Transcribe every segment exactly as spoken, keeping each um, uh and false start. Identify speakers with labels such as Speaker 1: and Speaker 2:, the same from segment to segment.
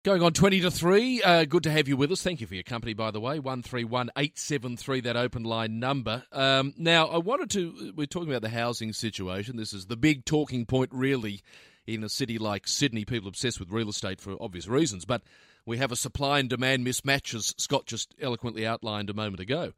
Speaker 1: Going on twenty to three. Uh, good to have you with us. Thank you for your company, by the way. one three one eight seven three, that open line number. Um, now, I wanted to, we're talking about the housing situation. This is the big talking point, really, in a city like Sydney. People obsessed with real estate for obvious reasons, but we have a supply and demand mismatch, as Scott just eloquently outlined a moment ago.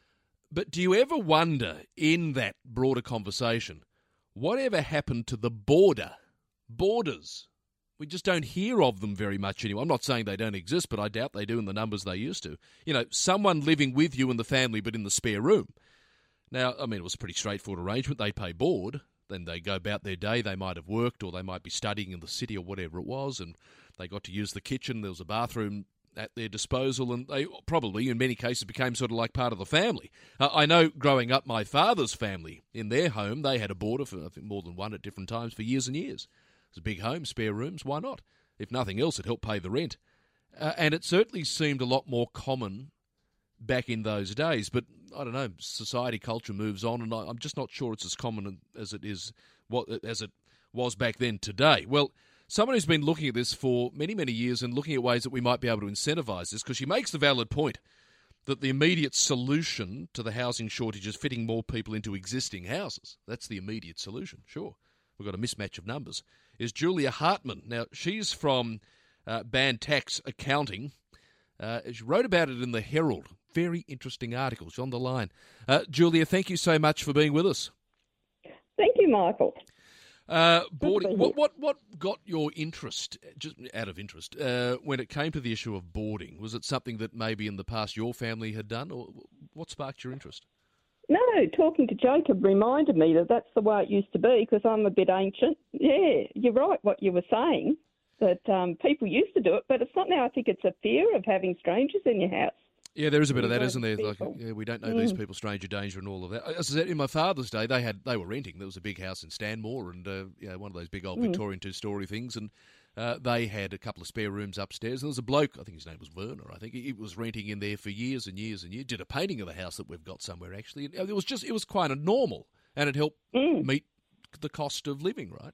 Speaker 1: But do you ever wonder, in that broader conversation, whatever happened to the border? Borders. We just don't hear of them very much anymore. I'm not saying they don't exist, but I doubt they do in the numbers they used to. You know, someone living with you in the family but in the spare room. Now, I mean, it was a pretty straightforward arrangement. They pay board, then they go about their day. They might have worked or they might be studying in the city or whatever it was, and they got to use the kitchen. There was a bathroom at their disposal, and they probably, in many cases, became sort of like part of the family. Uh, I know growing up, my father's family, in their home, they had a boarder for, I think, more than one at different times for years and years. It's a big home, spare rooms, why not? If nothing else, it helped pay the rent. Uh, and it certainly seemed a lot more common back in those days. But, I don't know, society, culture moves on, and I, I'm just not sure it's as common as it is, what as it was back then today. Well, someone who's been looking at this for many, many years and looking at ways that we might be able to incentivise this, because she makes the valid point that the immediate solution to the housing shortage is fitting more people into existing houses. That's the immediate solution, sure. We've got a mismatch of numbers, is Julia Hartman. Now, she's from uh, Band Tax Accounting. Uh, she wrote about it in the Herald. Very interesting article. She's on the line. Uh, Julia, thank you so much for being with us.
Speaker 2: Thank you, Michael.
Speaker 1: Uh, boarding. What, what what got your interest, just out of interest, uh, when it came to the issue of boarding? Was it something that maybe in the past your family had done, or what sparked your interest?
Speaker 2: No, talking to Jacob reminded me that that's the way it used to be, because I'm a bit ancient. Yeah, you're right what you were saying, that um, people used to do it, but it's not now. I think it's a fear of having strangers in your house.
Speaker 1: Yeah, there is a bit of that, isn't there? Like, yeah, we don't know mm. these people, stranger danger and all of that. As I said, in my father's day, they had they were renting. There was a big house in Stanmore and uh, you know, one of those big old mm. Victorian two-storey things, and uh, they had a couple of spare rooms upstairs. And there was a bloke, I think his name was Werner, I think, he was renting in there for years and years and years. Did a painting of the house that we've got somewhere, actually. It was just, it was quite a normal, and it helped mm. meet the cost of living, right?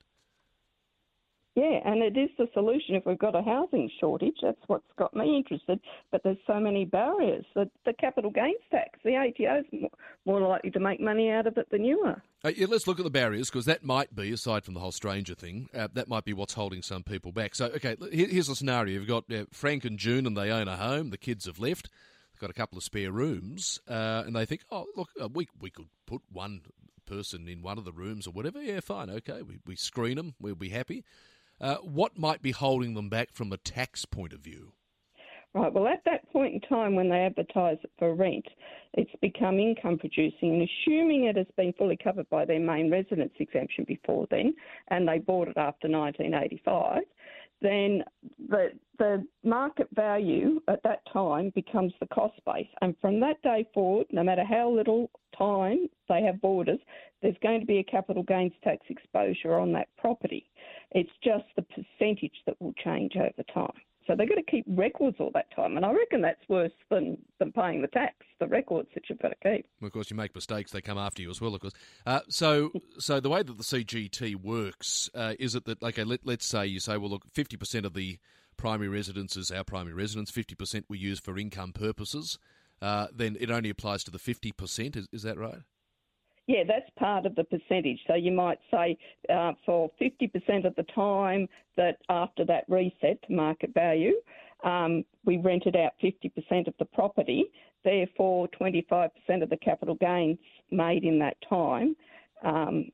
Speaker 2: Yeah, and it is the solution if we've got a housing shortage. That's what's got me interested. But there's so many barriers. The, the capital gains tax, the A T O is more, more likely to make money out of it than you are.
Speaker 1: Uh, yeah, let's look at the barriers, because that might be, aside from the whole stranger thing, uh, that might be what's holding some people back. So, okay, here, here's a scenario. You've got uh, Frank and June, and they own a home. The kids have left. They've got a couple of spare rooms, uh, and they think, oh, look, uh, we we could put one person in one of the rooms or whatever. Yeah, fine, okay. We, we screen them. We'll be happy. Uh, what might be holding them back from a tax point of view?
Speaker 2: Right, well, at that point in time when they advertise it for rent, it's become income producing, and assuming it has been fully covered by their main residence exemption before then, and they bought it after nineteen eighty-five, then the, the market value at that time becomes the cost base. And from that day forward, no matter how little time they have boarders, there's going to be a capital gains tax exposure on that property. It's just the percentage that will change over time. So they've got to keep records all that time. And I reckon that's worse than, than paying the tax, the records that you've got to keep.
Speaker 1: Well, of course, you make mistakes, they come after you as well, of course. Uh, so so the way that the C G T works, uh, is it that, okay, let, let's say you say, well, look, fifty percent of the primary residence is our primary residence, fifty percent we use for income purposes, uh, then it only applies to the fifty percent, is, is that right?
Speaker 2: Yeah, that's part of the percentage. So you might say uh, for fifty percent of the time that after that reset to market value, um, we rented out fifty percent of the property, therefore twenty-five percent of the capital gains made in that time um,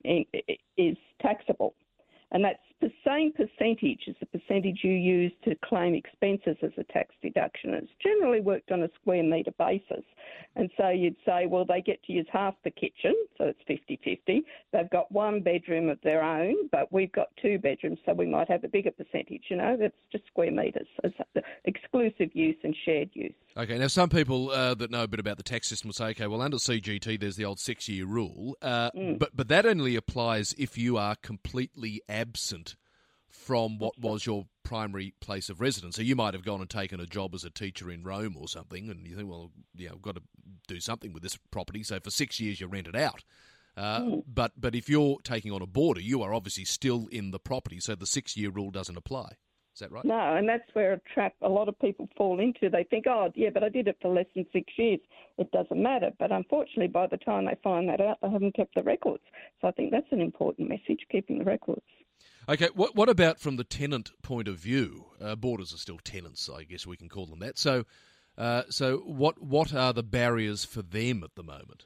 Speaker 2: is taxable. And that's the same percentage as the percentage you use to claim expenses as a tax deduction. It's generally worked on a square metre basis. And so you'd say, well, they get to use half the kitchen, so it's fifty-fifty. They've got one bedroom of their own, but we've got two bedrooms, so we might have a bigger percentage. You know, that's just square metres. It's exclusive use and shared use.
Speaker 1: Okay, now some people uh, that know a bit about the tax system will say, okay, well, under C G T there's the old six-year rule, uh, mm. but, but that only applies if you are completely absent from what was your primary place of residence. So you might have gone and taken a job as a teacher in Rome or something, and you think, well, yeah, I've got to do something with this property, so for six years you rent it out. Uh, mm. But but if you're taking on a boarder, you are obviously still in the property, so the six-year rule doesn't apply. Is that right?
Speaker 2: No, and that's where a trap a lot of people fall into. They think, oh, yeah, but I did it for less than six years. It doesn't matter. But unfortunately, by the time they find that out, they haven't kept the records. So I think that's an important message, keeping the records.
Speaker 1: Okay, what what about from the tenant point of view? Uh, boarders are still tenants, I guess we can call them that. So, uh, so what what are the barriers for them at the moment?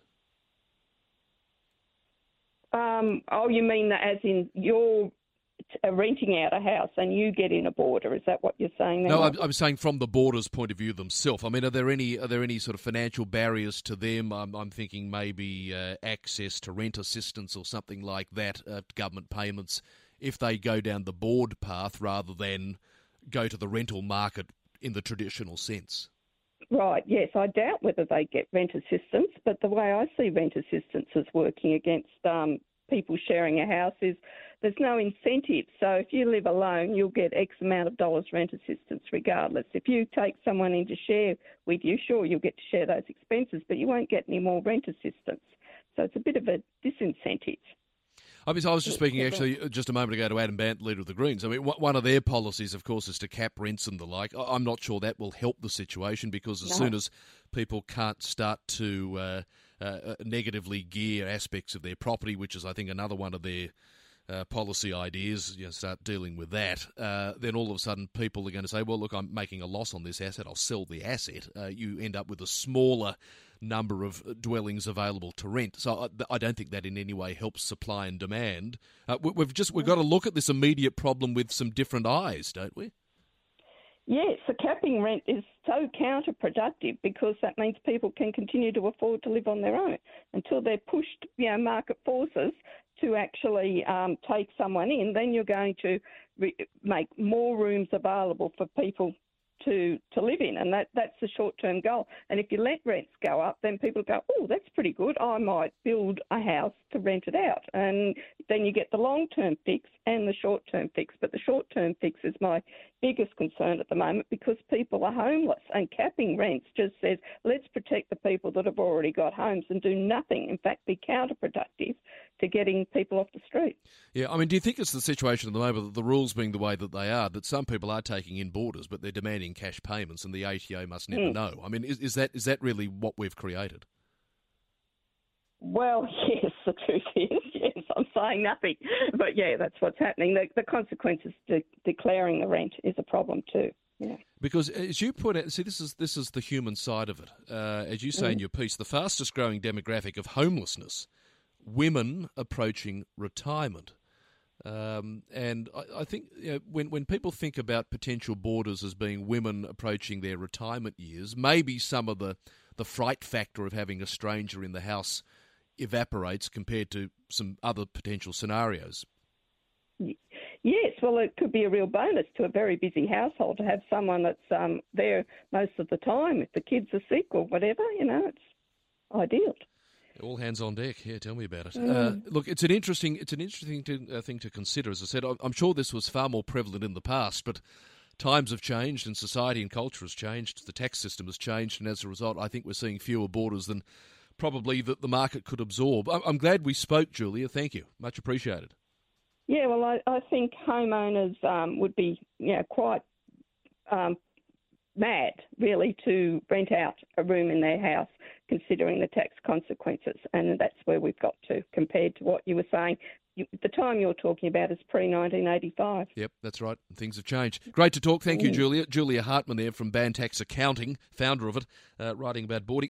Speaker 2: Um, oh, you mean that as in you're renting out a house and you get in a boarder? Is that what you're saying there?
Speaker 1: No, I'm, I'm saying from the boarders' point of view themselves. I mean, are there any are there any sort of financial barriers to them? I'm, I'm thinking maybe uh, access to rent assistance or something like that, uh, government payments, if they go down the board path rather than go to the rental market in the traditional sense.
Speaker 2: Right, yes. I doubt whether they get rent assistance, but the way I see rent assistance as working against um, people sharing a house is there's no incentive. So if you live alone, you'll get X amount of dollars rent assistance regardless. If you take someone in to share with you, sure, you'll get to share those expenses, but you won't get any more rent assistance. So it's a bit of a disincentive.
Speaker 1: I mean, I was just speaking actually just a moment ago to Adam Bandt, leader of the Greens. I mean, one of their policies, of course, is to cap rents and the like. I'm not sure that will help the situation because as no. soon as people can't start to uh, uh, negatively gear aspects of their property, which is, I think, another one of their uh, policy ideas, you know, start dealing with that, uh, then all of a sudden people are going to say, well, look, I'm making a loss on this asset, I'll sell the asset. Uh, you end up with a smaller number of dwellings available to rent. So I, I don't think that in any way helps supply and demand. Uh, we, we've just we've got to look at this immediate problem with some different eyes, don't we?
Speaker 2: Yes, the capping rent is so counterproductive because that means people can continue to afford to live on their own until they're pushed, you know, market forces to actually um, take someone in. Then you're going to re- make more rooms available for people to to live in, and that, that's the short-term goal. And if you let rents go up, then people go, oh, that's pretty good, I might build a house to rent it out. And then you get the long-term fix and the short-term fix. But the short-term fix is my biggest concern at the moment because people are homeless, and capping rents just says, let's protect the people that have already got homes and do nothing, in fact, be counterproductive to getting people off the street.
Speaker 1: Yeah, I mean, do you think it's the situation at the moment, that the rules being the way that they are, that some people are taking in boarders, but they're demanding cash payments and the A T O must never mm. know? I mean, is, is that is that really what we've created?
Speaker 2: Well, yes, the truth is, yes, I'm saying nothing. But, yeah, that's what's happening. The, the consequences de- declaring the rent is a problem too. Yeah.
Speaker 1: Because as you put out, see, this is this is the human side of it. Uh, as you say mm. in your piece, the fastest growing demographic of homelessness, women approaching retirement. Um, and I, I think you know, when when people think about potential boarders as being women approaching their retirement years, maybe some of the, the fright factor of having a stranger in the house evaporates compared to some other potential scenarios.
Speaker 2: Yes, well, it could be a real bonus to a very busy household to have someone that's um, there most of the time. If the kids are sick or whatever, you know, it's ideal.
Speaker 1: All hands on deck. Yeah, tell me about it.
Speaker 2: Mm.
Speaker 1: Uh, look, it's an interesting, it's an interesting to, uh, thing to consider. As I said, I'm sure this was far more prevalent in the past, but times have changed, and society and culture has changed. The tax system has changed, and as a result, I think we're seeing fewer boarders than probably that the market could absorb. I'm glad we spoke, Julia. Thank you, much appreciated.
Speaker 2: Yeah, well, I, I think homeowners um, would be, you know, quite um, mad, really, to rent out a room in their house, considering the tax consequences, and that's where we've got to, compared to what you were saying. You, the time you're talking about is pre nineteen eighty-five.
Speaker 1: Yep, that's right. Things have changed. Great to talk. Thank you, Julia. Julia Hartman there from Bantax Accounting, founder of it, uh, writing about boarding.